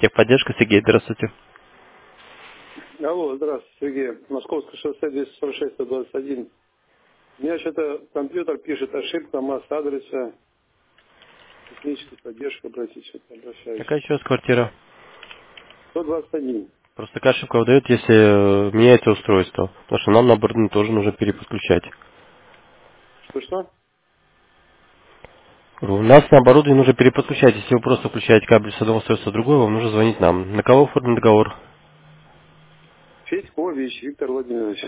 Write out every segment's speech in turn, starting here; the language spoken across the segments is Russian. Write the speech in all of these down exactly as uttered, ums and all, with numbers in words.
Техподдержка, Сергей, здравствуйте. Алло, здравствуйте, Сергей. Московское шоссе двести сорок шесть сто двадцать один. У меня что-то компьютер пишет ошибка, масс-адреса, техническая поддержка, обратитесь, вот обращаюсь. Какая еще раз квартира? сто двадцать один. Просто такая ошибка выдает, если э, меняется устройство. Потому что нам, наоборот, ну, тоже нужно переподключать. Что-что? У нас на оборудовании нужно переподключать. Если вы просто включаете кабель с одного устройства в другое, вам нужно звонить нам. На кого оформлен договор? Федькович Виктор Владимирович.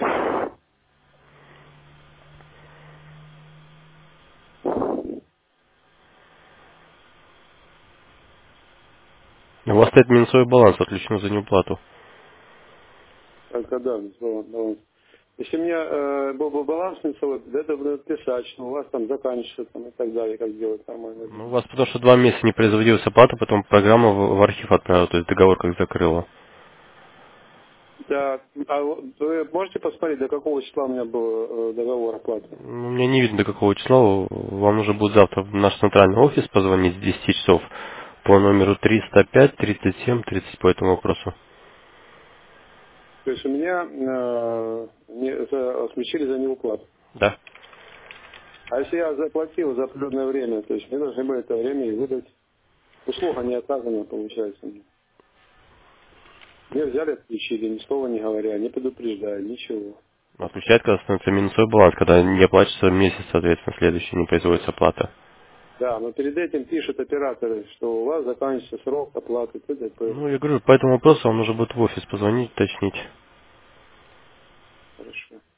У вас стоит минусовой баланс, отключен за неуплату. А когда? Баланс, баланс. Если у меня э, был бы баланс минусовой, да, это будет писать, что у вас там заканчивается там, и так далее, как сделать нормально. Ну, у вас потому что два месяца не производилась оплата, потом программа в, в архив отправила, то есть договор как закрыла. Да, а вот вы можете посмотреть, до какого числа у меня был э, договор оплаты? Ну, мне не видно до какого числа. Вам нужно будет завтра в наш центральный офис позвонить с десяти часов по номеру триста пять тридцать семь тридцать по этому вопросу. То есть у меня э, не, за, отключили за неуплату. Да. А если я заплатил за определенное время, то есть мне должны были это время и выдать. Услуга не оказана, получается. Мне взяли, отключили, ни слова не говоря, не предупреждая, ничего. Отключает, когда становится минусовой баланс, когда не оплачивается месяц, соответственно, следующий не производится оплата. Да, но перед этим пишут операторы, что у вас заканчивается срок оплаты т.д.п. Ну, я говорю, по этому вопросу вам нужно будет в офис позвонить, уточнить. Хорошо.